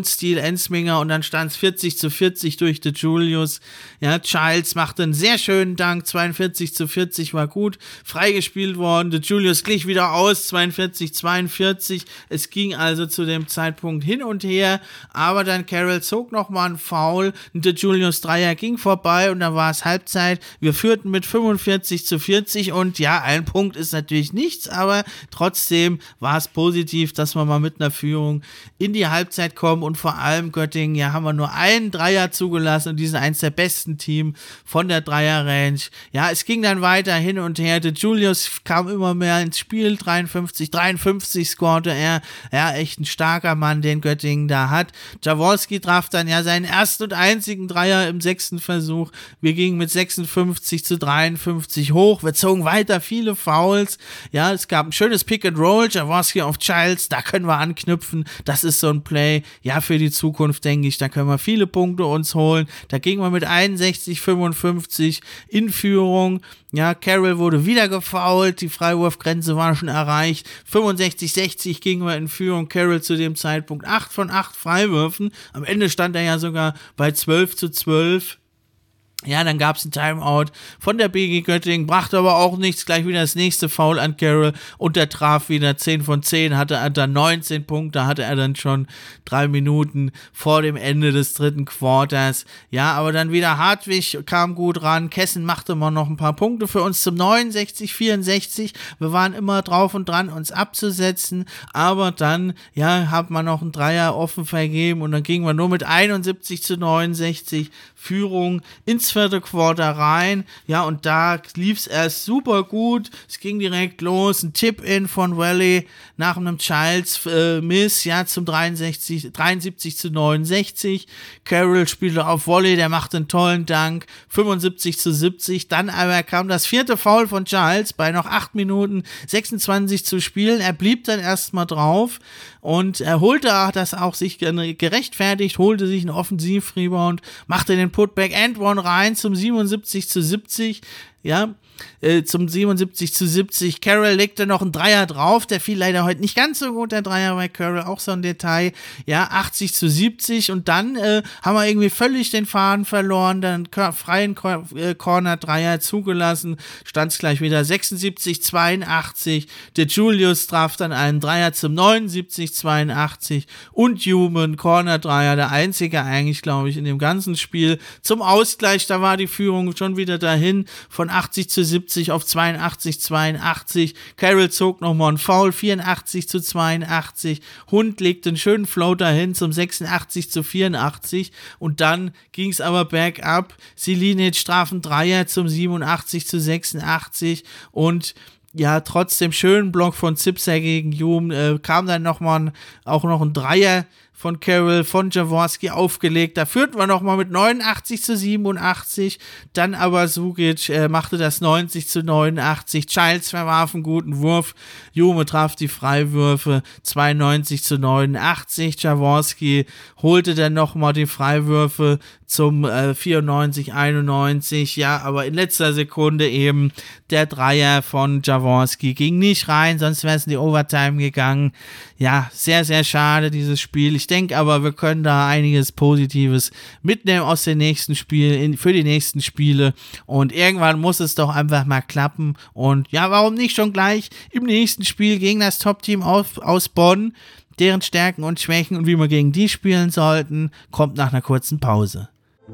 [SPEAKER 1] Ensminger und dann stand es vierzig zu vierzig durch De Julius. Ja, Childs machte einen sehr schönen Dank, zweiundvierzig zu vierzig war gut, freigespielt worden, De Julius glich wieder aus, zweiundvierzig zu zweiundvierzig. Es ging also zu dem Zeitpunkt hin und her, aber dann Carroll zog nochmal einen Foul, De Julius Dreier ging vorbei und dann war es Halbzeit. Wir führten mit fünfundvierzig zu vierzig und ja, ein Punkt ist natürlich nichts, aber trotzdem war es positiv, dass wir mal mit einer Führung in die Halbzeit kommen und vor allem Göttingen, ja, haben wir nur einen Dreier zugelassen und die sind eins der besten Teams von der Dreier-Range. Ja, es ging dann weiter hin und her. De Julius kam immer mehr ins Spiel, dreiundfünfzig, dreiundfünfzig scorte er. Ja, echt ein starker Mann, den Göttingen da hat. Jaworski traf dann ja seinen ersten und einzigen Dreier im sechsten Versuch. Wir gingen mit sechsundfünfzig zu dreiundfünfzig hoch. Wir zogen weiter viele Fouls. Ja, es gab ein schönes Pick and Roll. Jaworski auf Childs, da können wir anknüpfen. Das ist so ein Play, ja, für die Zukunft, denke ich. Da können wir viele Punkte uns holen. Da gingen wir mit einundsechzig fünfundfünfzig in Führung. Ja, Carroll wurde wieder gefoult, die Freiwurfgrenze war schon erreicht. fünfundsechzig sechzig gingen wir in Führung. Carroll zu dem Zeitpunkt acht von acht Freiwürfen. Am Ende stand er ja sogar bei zwölf zu zwölf. Ja, dann gab es ein Timeout von der B G Göttingen, brachte aber auch nichts, gleich wieder das nächste Foul an Carroll und der traf wieder zehn von zehn, hatte er dann neunzehn Punkte, hatte er dann schon drei Minuten vor dem Ende des dritten Quarters. Ja, aber dann wieder Hartwig kam gut ran, Kessen machte mal noch ein paar Punkte für uns zum neunundsechzig vierundsechzig. Wir waren immer drauf und dran, uns abzusetzen, aber dann, ja, hat man noch einen Dreier offen vergeben und dann gingen wir nur mit einundsiebzig zu neunundsechzig Führung ins vierte Quarter rein, ja, und da lief es erst super gut, es ging direkt los, ein Tip-In von Valley nach einem Childs äh, Miss, ja, zum dreiundsechzig, dreiundsiebzig zu neunundsechzig, Carroll spielte auf Volley, der machte einen tollen Dank, fünfundsiebzig zu siebzig, dann aber kam das vierte Foul von Childs bei noch acht Minuten sechsundzwanzig zu spielen, er blieb dann erstmal drauf und er holte das auch sich gerechtfertigt, holte sich einen Offensiv-Rebound, machte den Putback and One rein zum siebenundsiebzig zu siebzig, ja, äh, zum siebenundsiebzig zu siebzig. Carroll legte noch einen Dreier drauf, der fiel leider heute nicht ganz so gut, der Dreier bei Carroll, auch so ein Detail, ja, achtzig zu siebzig und dann äh, haben wir irgendwie völlig den Faden verloren, dann freien Corner-Dreier zugelassen, stand es gleich wieder sechsundsiebzig zweiundachtzig, der Julius traf dann einen Dreier zum neunundsiebzig zweiundachtzig und Human, Corner-Dreier, der einzige eigentlich, glaube ich, in dem ganzen Spiel, zum Ausgleich, da war die Führung schon wieder dahin, von achtzig zu siebzig auf zweiundachtzig zweiundachtzig. Carroll zog nochmal einen Foul, vierundachtzig zu zweiundachtzig. Hund legte einen schönen Floater hin zum sechsundachtzig zu vierundachtzig. Und dann ging es aber bergab. Silinic traf einen Dreier zum siebenundachtzig zu sechsundachtzig. Und ja, trotzdem schönen Block von Zipser gegen Hume. Äh, kam dann nochmal auch noch ein Dreier von Carroll, von Jaworski aufgelegt. Da führten wir nochmal mit neunundachtzig zu siebenundachtzig. Dann aber Sugic äh, machte das neunzig zu neunundachtzig. Childs verwarf einen guten Wurf. Jume traf die Freiwürfe zweiundneunzig zu neunundachtzig. Jaworski holte dann nochmal die Freiwürfe zum äh, vierundneunzig einundneunzig. Ja, aber in letzter Sekunde eben der Dreier von Jaworski ging nicht rein, sonst wäre es in die Overtime gegangen. Ja, sehr, sehr schade, dieses Spiel. Ich denke aber, wir können da einiges Positives mitnehmen aus den nächsten Spielen, für die nächsten Spiele. Und irgendwann muss es doch einfach mal klappen. Und ja, warum nicht schon gleich im nächsten Spiel gegen das Top-Team aus, aus Bonn? Deren Stärken und Schwächen und wie wir gegen die spielen sollten, kommt nach einer kurzen Pause.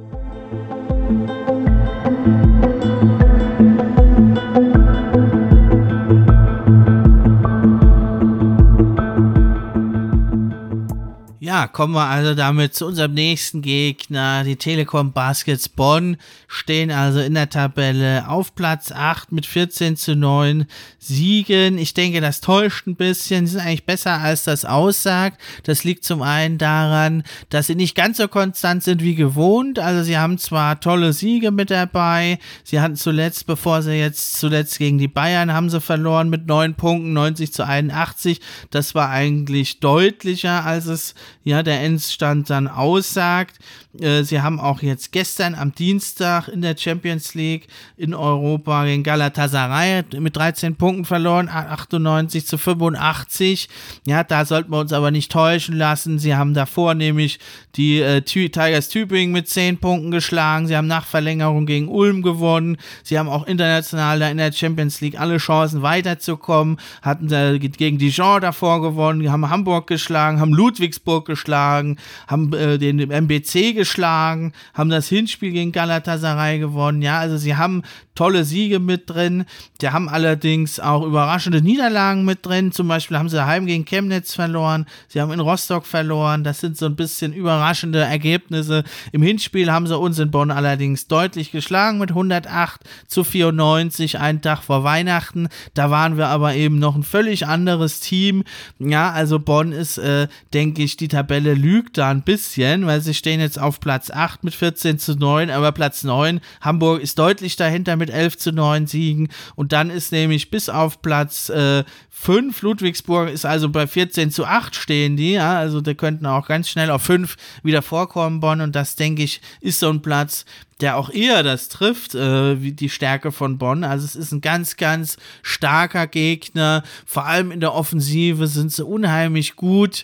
[SPEAKER 1] Ja, kommen wir also damit zu unserem nächsten Gegner. Die Telekom Baskets Bonn stehen also in der Tabelle auf Platz acht mit vierzehn zu neun Siegen. Ich denke, das täuscht ein bisschen. Sie sind eigentlich besser, als das aussagt. Das liegt zum einen daran, dass sie nicht ganz so konstant sind wie gewohnt. Also sie haben zwar tolle Siege mit dabei. Sie hatten zuletzt, bevor sie jetzt zuletzt gegen die Bayern, haben sie verloren mit neun Punkten, neunzig zu einundachtzig. Das war eigentlich deutlicher, als es ja ja, der Endstand dann aussagt. Äh, sie haben auch jetzt gestern am Dienstag in der Champions League in Europa gegen Galatasaray mit dreizehn Punkten verloren, achtundneunzig zu fünfundachtzig. Ja, da sollten wir uns aber nicht täuschen lassen. Sie haben davor nämlich die äh, Tigers Tübingen mit zehn Punkten geschlagen. Sie haben nach Verlängerung gegen Ulm gewonnen. Sie haben auch international da in der Champions League alle Chancen weiterzukommen. Hatten äh, gegen Dijon davor gewonnen, haben Hamburg geschlagen, haben Ludwigsburg geschlagen, haben äh, den M B C geschlagen, haben das Hinspiel gegen Galatasaray gewonnen. Ja, also sie haben tolle Siege mit drin. Die haben allerdings auch überraschende Niederlagen mit drin. Zum Beispiel haben sie daheim gegen Chemnitz verloren. Sie haben in Rostock verloren. Das sind so ein bisschen überraschende Ergebnisse. Im Hinspiel haben sie uns in Bonn allerdings deutlich geschlagen mit hundertacht zu vierundneunzig, einen Tag vor Weihnachten. Da waren wir aber eben noch ein völlig anderes Team. Ja, also Bonn ist, äh, denke ich, die Tabelle lügt da ein bisschen, weil sie stehen jetzt auf Platz acht mit vierzehn zu neun, aber Platz neun, Hamburg ist deutlich dahinter mit elf zu neun Siegen und dann ist nämlich bis auf Platz äh, fünf, Ludwigsburg ist also bei vierzehn zu acht stehen die, ja, also die könnten auch ganz schnell auf fünf wieder vorkommen, Bonn, und das, denke ich, ist so ein Platz, der auch eher das trifft, äh, wie die Stärke von Bonn. Also es ist ein ganz, ganz starker Gegner, vor allem in der Offensive sind sie unheimlich gut.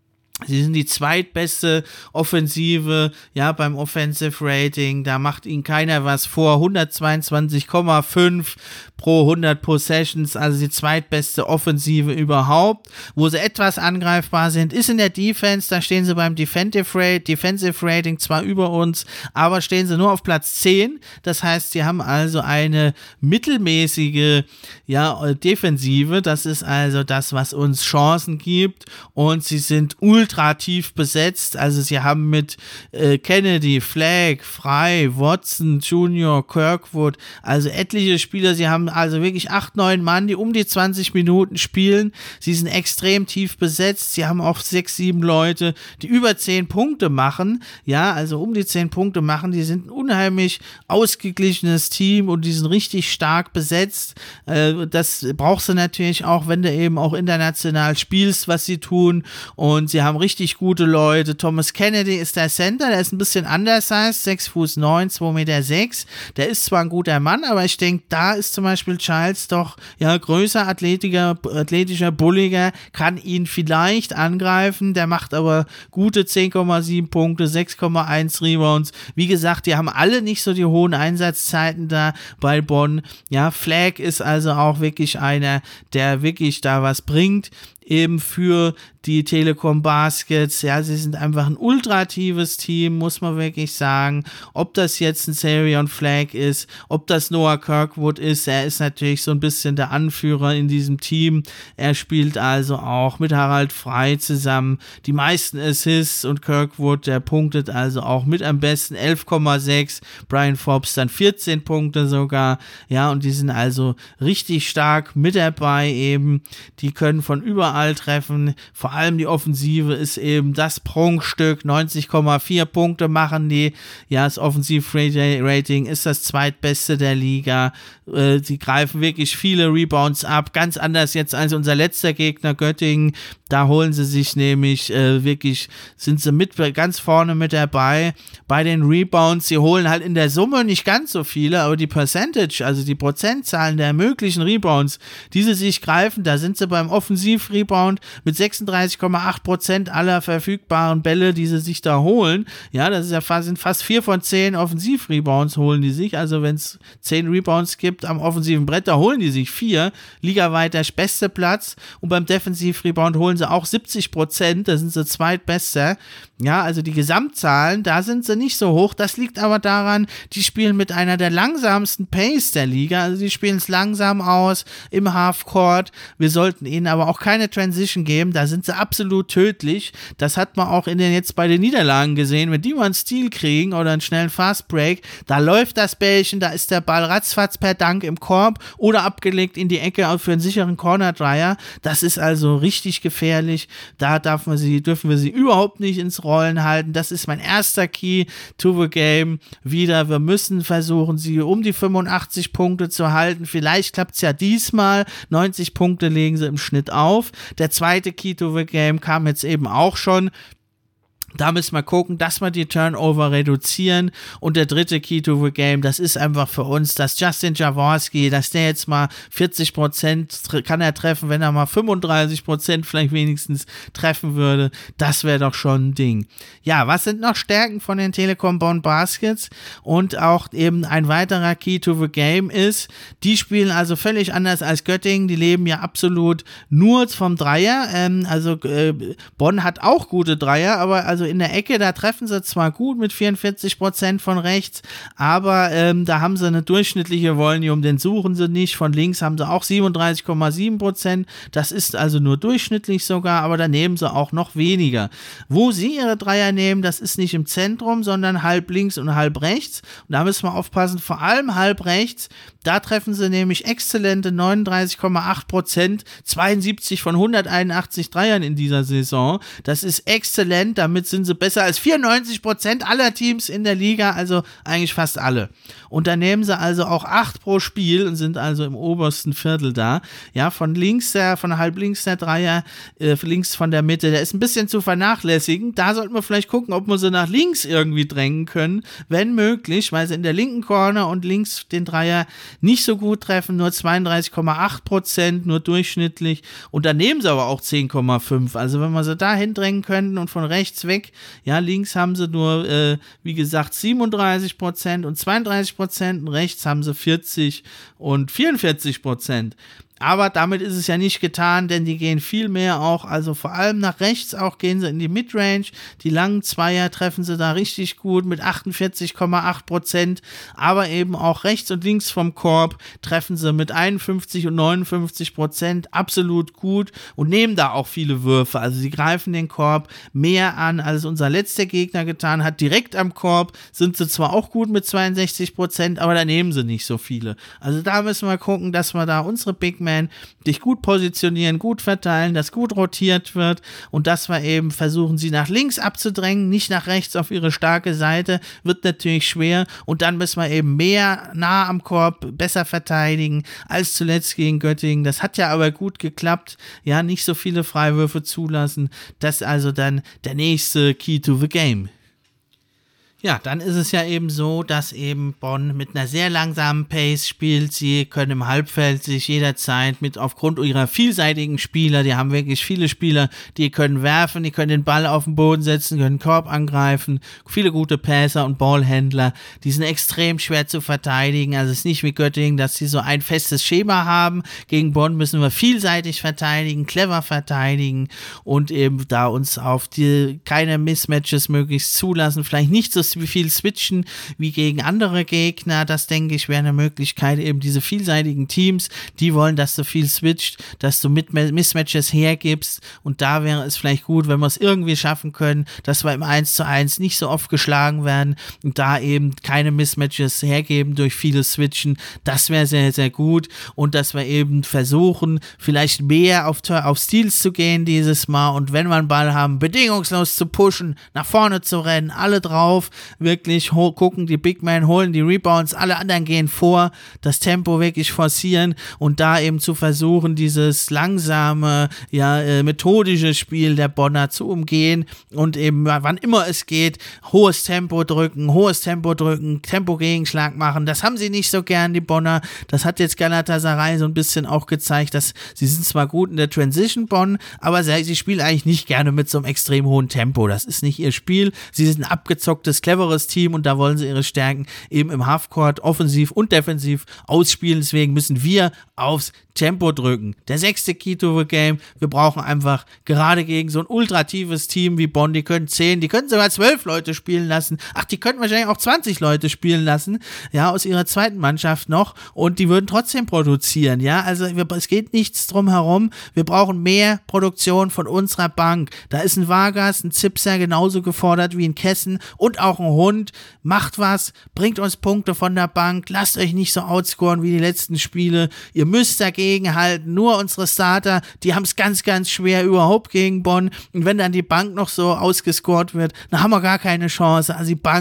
[SPEAKER 1] Sie sind die zweitbeste Offensive, ja, beim Offensive Rating, da macht ihnen keiner was vor, hundertzweiundzwanzig Komma fünf pro hundert Possessions, also die zweitbeste Offensive überhaupt. Wo sie etwas angreifbar sind, ist in der Defense, da stehen sie beim Defensive Rating, Defensive Rating zwar über uns, aber stehen sie nur auf Platz zehn, das heißt, sie haben also eine mittelmäßige, ja, Defensive, das ist also das, was uns Chancen gibt, und sie sind ultra tief besetzt, also sie haben mit äh, Kennedy, Flagg, Frey, Watson, Junior, Kirkwood, also etliche Spieler, sie haben also wirklich acht, neun Mann, die um die zwanzig Minuten spielen, sie sind extrem tief besetzt, sie haben auch sechs, sieben Leute, die über zehn Punkte machen, ja, also um die zehn Punkte machen, die sind ein unheimlich ausgeglichenes Team und die sind richtig stark besetzt, äh, das brauchst du natürlich auch, wenn du eben auch international spielst, was sie tun, und sie haben richtig gute Leute. Thomas Kennedy ist der Center, der ist ein bisschen undersized, sechs Fuß neun, zwei Meter sechs. Der ist zwar ein guter Mann, aber ich denke, da ist zum Beispiel Childs doch ja größer, athletischer, athletischer, bulliger, kann ihn vielleicht angreifen. Der macht aber gute zehn Komma sieben Punkte, sechs Komma eins Rebounds. Wie gesagt, die haben alle nicht so die hohen Einsatzzeiten da bei Bonn. Ja, Flagg ist also auch wirklich einer, der wirklich da was bringt, eben für die Telekom Baskets. Ja, sie sind einfach ein ultratives Team, muss man wirklich sagen. Ob das jetzt ein Serion Flagg ist, ob das Noah Kirkwood ist, er ist natürlich so ein bisschen der Anführer in diesem Team. Er spielt also auch mit Harald Frey zusammen die meisten Assists, und Kirkwood, der punktet also auch mit am besten, elf Komma sechs, Brian Forbes dann vierzehn Punkte sogar. Ja, und die sind also richtig stark mit dabei eben. Die können von überall treffen. Vor allem die Offensive ist eben das Prunkstück. neunzig Komma vier Punkte machen die. Ja, das Offensiv-Rating ist das zweitbeste der Liga. Äh, sie greifen wirklich viele Rebounds ab. Ganz anders jetzt als unser letzter Gegner Göttingen. Da holen sie sich nämlich äh, wirklich, sind sie mit ganz vorne mit dabei bei den Rebounds. Sie holen halt in der Summe nicht ganz so viele, aber die Percentage, also die Prozentzahlen der möglichen Rebounds, die sie sich greifen, da sind sie beim Offensiv-Rebound mit sechsunddreißig Komma acht Prozent aller verfügbaren Bälle, die sie sich da holen. Ja, das ist ja fast, sind fast vier von zehn Offensiv-Rebounds holen die sich. Also wenn es zehn Rebounds gibt am offensiven Brett, da holen die sich vier. Ligaweit der beste Platz. Und beim Defensiv-Rebound holen sie auch siebzig Prozent. Da sind sie zweitbester. Ja, also die Gesamtzahlen, da sind sie nicht so hoch. Das liegt aber daran, die spielen mit einer der langsamsten Pace der Liga. Also die spielen es langsam aus im Halfcourt. Wir sollten ihnen aber auch keine Transition geben. Da sind sie absolut tödlich. Das hat man auch in den, jetzt bei den Niederlagen gesehen. Wenn die mal einen Steal kriegen oder einen schnellen Fastbreak, da läuft das Bällchen, da ist der Ball ratzfatz per Dank im Korb oder abgelegt in die Ecke für einen sicheren Corner-Dreier. Das ist also richtig gefährlich. Da darf man sie, dürfen wir sie überhaupt nicht ins Rollen halten. Das ist mein erster Key to the Game. Wieder, wir müssen versuchen, sie um die fünfundachtzig Punkte zu halten. Vielleicht klappt es ja diesmal. neunzig Punkte legen sie im Schnitt auf. Der zweite Key to the Game kam jetzt eben auch schon. Da müssen wir gucken, dass wir die Turnover reduzieren. Und der dritte Key to the Game, das ist einfach für uns, dass Justin Jaworski, dass der jetzt mal vierzig Prozent kann er treffen, wenn er mal fünfunddreißig Prozent vielleicht wenigstens treffen würde. Das wäre doch schon ein Ding. Ja, was sind noch Stärken von den Telekom Bonn Baskets? Und auch eben ein weiterer Key to the Game ist, die spielen also völlig anders als Göttingen. Die leben ja absolut nur vom Dreier. Ähm, also äh, Bonn hat auch gute Dreier, aber also in der Ecke, da treffen sie zwar gut mit vierundvierzig Prozent von rechts, aber ähm, da haben sie eine durchschnittliche Volume, den suchen sie nicht. Von links haben sie auch siebenunddreißig Komma sieben Prozent, das ist also nur durchschnittlich sogar, aber da nehmen sie auch noch weniger. Wo sie ihre Dreier nehmen, das ist nicht im Zentrum, sondern halb links und halb rechts. Und da müssen wir aufpassen, vor allem halb rechts, da treffen sie nämlich exzellente neununddreißig Komma acht Prozent, zweiundsiebzig von hunderteinundachtzig Dreiern in dieser Saison. Das ist exzellent, damit sind sie besser als vierundneunzig Prozent aller Teams in der Liga, also eigentlich fast alle. Und da nehmen sie also auch acht pro Spiel und sind also im obersten Viertel da. Ja, von links der, von halb links der Dreier, äh, links von der Mitte, der ist ein bisschen zu vernachlässigen. Da sollten wir vielleicht gucken, ob wir sie nach links irgendwie drängen können, wenn möglich, weil sie in der linken Corner und links den Dreier nicht so gut treffen, nur zweiunddreißig Komma acht Prozent, nur durchschnittlich. Und da nehmen sie aber auch zehn Komma fünf. Also wenn wir sie da hindrängen könnten und von rechts weg, ja, links haben sie nur, äh, wie gesagt, siebenunddreißig Prozent und zweiunddreißig Prozent und rechts haben sie vierzig und vierundvierzig Prozent. Aber damit ist es ja nicht getan, denn die gehen viel mehr auch, also vor allem nach rechts auch gehen sie in die Midrange. Die langen Zweier treffen sie da richtig gut mit achtundvierzig Komma acht Prozent, aber eben auch rechts und links vom Korb treffen sie mit einundfünfzig und neunundfünfzig Prozent absolut gut und nehmen da auch viele Würfe. Also sie greifen den Korb mehr an, als unser letzter Gegner getan hat. Direkt am Korb sind sie zwar auch gut mit zweiundsechzig Prozent, aber da nehmen sie nicht so viele. Also da müssen wir gucken, dass wir da unsere Big Men dich gut positionieren, gut verteilen, dass gut rotiert wird und dass wir eben versuchen, sie nach links abzudrängen, nicht nach rechts auf ihre starke Seite, wird natürlich schwer und dann müssen wir eben mehr nah am Korb besser verteidigen als zuletzt gegen Göttingen. Das hat ja aber gut geklappt, ja, nicht so viele Freiwürfe zulassen. Das ist also dann der nächste Key to the Game. Ja, dann ist es ja eben so, dass eben Bonn mit einer sehr langsamen Pace spielt. Sie können im Halbfeld sich jederzeit mit aufgrund ihrer vielseitigen Spieler, die haben wirklich viele Spieler, die können werfen, die können den Ball auf den Boden setzen, können Korb angreifen, viele gute Passer und Ballhändler, die sind extrem schwer zu verteidigen. Also es ist nicht wie Göttingen, dass sie so ein festes Schema haben. Gegen Bonn müssen wir vielseitig verteidigen, clever verteidigen und eben da uns auf die keine Mismatches möglichst zulassen, vielleicht nicht so wie viel switchen wie gegen andere Gegner. Das, denke ich, wäre eine Möglichkeit. Eben diese vielseitigen Teams, die wollen, dass du viel switcht, dass du mit Mismatches hergibst und da wäre es vielleicht gut, wenn wir es irgendwie schaffen können, dass wir im eins zu eins nicht so oft geschlagen werden und da eben keine Mismatches hergeben durch viele Switchen. Das wäre sehr, sehr gut und dass wir eben versuchen, vielleicht mehr auf, auf Steals zu gehen dieses Mal und wenn wir einen Ball haben, bedingungslos zu pushen, nach vorne zu rennen, alle drauf, wirklich ho- gucken, die Big Men holen die Rebounds, alle anderen gehen vor, das Tempo wirklich forcieren und da eben zu versuchen, dieses langsame, ja, äh, methodische Spiel der Bonner zu umgehen und eben, wann immer es geht, hohes Tempo drücken, hohes Tempo drücken, Tempo-Gegenschlag machen, das haben sie nicht so gern, die Bonner, das hat jetzt Galatasaray so ein bisschen auch gezeigt, dass sie sind zwar gut in der Transition Bonn, aber sie, sie spielen eigentlich nicht gerne mit so einem extrem hohen Tempo, das ist nicht ihr Spiel, sie sind ein abgezocktes, cleveres Team und da wollen sie ihre Stärken eben im Halfcourt offensiv und defensiv ausspielen. Deswegen müssen wir aufs Tempo drücken. Der sechste Key to the Game, wir brauchen einfach gerade gegen so ein ultratives Team wie Bonn, die können zehn, die können sogar zwölf Leute spielen lassen. Ach, die könnten wahrscheinlich auch zwanzig Leute spielen lassen, ja, aus ihrer zweiten Mannschaft noch und die würden trotzdem produzieren, ja, also wir, es geht nichts drum herum. Wir brauchen mehr Produktion von unserer Bank. Da ist ein Vargas, ein Zipser genauso gefordert wie ein Kessen und auch ein Hund. Macht was, bringt uns Punkte von der Bank, lasst euch nicht so outscoren wie die letzten Spiele. Ihr müsst dagegen halten. Nur unsere Starter, die haben es ganz, ganz schwer überhaupt gegen Bonn. Und wenn dann die Bank noch so ausgescored wird, dann haben wir gar keine Chance. Also die Bank,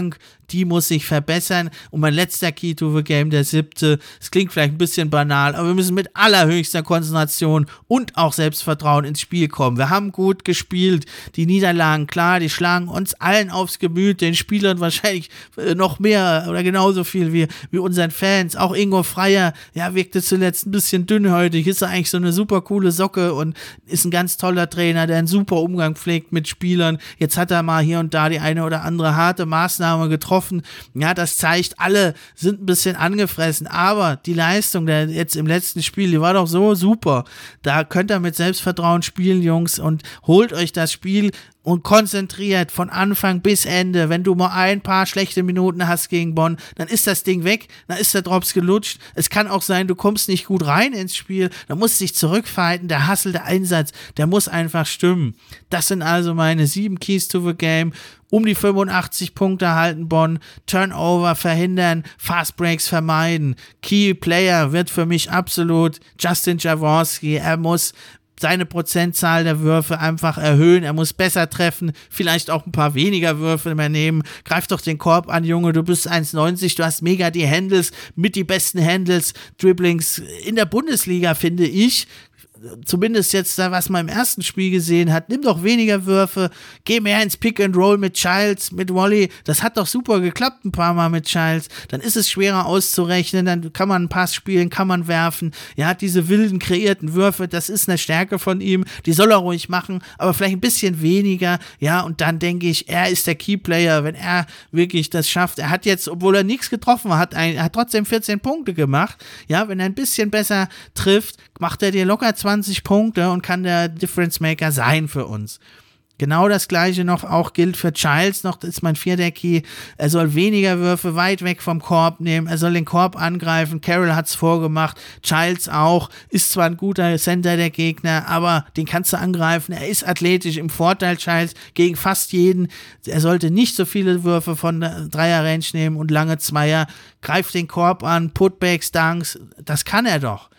[SPEAKER 1] die muss sich verbessern. Und mein letzter Key to the Game, der siebte, es klingt vielleicht ein bisschen banal, aber wir müssen mit allerhöchster Konzentration und auch Selbstvertrauen ins Spiel kommen. Wir haben gut gespielt, die Niederlagen, klar, die schlagen uns allen aufs Gemüt, den Spielern wahrscheinlich noch mehr oder genauso viel wie, wie unseren Fans. Auch Ingo Freier, ja, wirkte zuletzt ein bisschen dünnhäutig, ist er eigentlich so eine super coole Socke und ist ein ganz toller Trainer, der einen super Umgang pflegt mit Spielern. Jetzt hat er mal hier und da die eine oder andere harte Maßnahme getroffen. Ja, das zeigt, alle sind ein bisschen angefressen, aber die Leistung der jetzt im letzten Spiel, die war doch so super. Da könnt ihr mit Selbstvertrauen spielen, Jungs, und holt euch das Spiel und konzentriert von Anfang bis Ende. Wenn du mal ein paar schlechte Minuten hast gegen Bonn, dann ist das Ding weg, dann ist der Drops gelutscht. Es kann auch sein, du kommst nicht gut rein ins Spiel, dann musst du dich zurückfighten. Der Hustle, der Einsatz, der muss einfach stimmen. Das sind also meine sieben Keys to the Game. Um die fünfundachtzig Punkte halten Bonn, Turnover verhindern, Fast Breaks vermeiden. Key Player wird für mich absolut Justin Jaworski. Er muss seine Prozentzahl der Würfe einfach erhöhen, er muss besser treffen, vielleicht auch ein paar weniger Würfe mehr nehmen. Greif doch den Korb an, Junge, du bist eins neunzig, du hast mega die Handles, mit die besten Handles, Dribblings in der Bundesliga, finde ich. Zumindest jetzt da, was man im ersten Spiel gesehen hat, nimm doch weniger Würfe, geh mehr ins Pick and Roll mit Childs, mit Wally, das hat doch super geklappt ein paar Mal mit Childs, dann ist es schwerer auszurechnen, dann kann man einen Pass spielen, kann man werfen, ja, diese wilden kreierten Würfe, das ist eine Stärke von ihm, die soll er ruhig machen, aber vielleicht ein bisschen weniger, ja, und dann denke ich, er ist der Keyplayer, wenn er wirklich das schafft, er hat jetzt, obwohl er nichts getroffen hat, er hat trotzdem vierzehn Punkte gemacht, ja, wenn er ein bisschen besser trifft, macht er dir locker zwanzig Punkte und kann der Difference Maker sein für uns. Genau das gleiche noch auch gilt für Childs noch, das ist mein vierter Key. Er soll weniger Würfe weit weg vom Korb nehmen, er soll den Korb angreifen, Carroll hat's vorgemacht, Childs auch, ist zwar ein guter Center der Gegner, aber den kannst du angreifen, er ist athletisch im Vorteil, Childs, gegen fast jeden. Er sollte nicht so viele Würfe von der Dreier-Range nehmen und lange Zweier, greift den Korb an, Putbacks, Dunks, das kann er doch.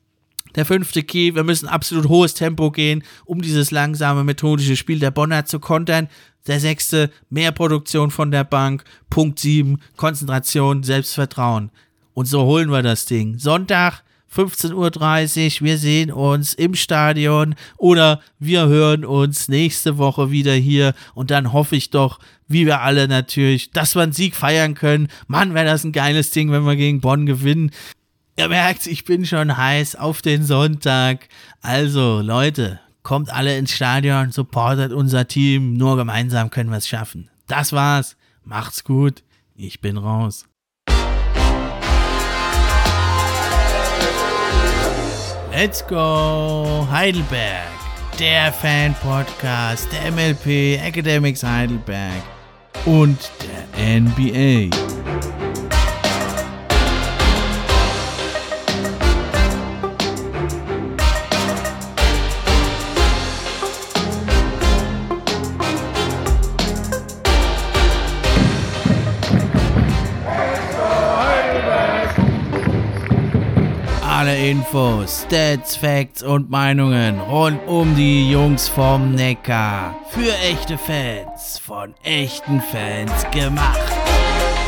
[SPEAKER 1] Der fünfte Key, wir müssen absolut hohes Tempo gehen, um dieses langsame, methodische Spiel der Bonner zu kontern. Der sechste, mehr Produktion von der Bank. Punkt sieben, Konzentration, Selbstvertrauen. Und so holen wir das Ding. Sonntag, fünfzehn Uhr dreißig, wir sehen uns im Stadion oder wir hören uns nächste Woche wieder hier und dann hoffe ich doch, wie wir alle natürlich, dass wir einen Sieg feiern können. Mann, wäre das ein geiles Ding, wenn wir gegen Bonn gewinnen. Ihr merkt, ich bin schon heiß auf den Sonntag. Also, Leute, kommt alle ins Stadion, supportet unser Team. Nur gemeinsam können wir es schaffen. Das war's. Macht's gut. Ich bin raus. Let's go Heidelberg. Der Fan-Podcast der M L P Academics Heidelberg und der N B A. Alle Infos, Stats, Facts und Meinungen rund um die Jungs vom Neckar. Für echte Fans, von echten Fans gemacht.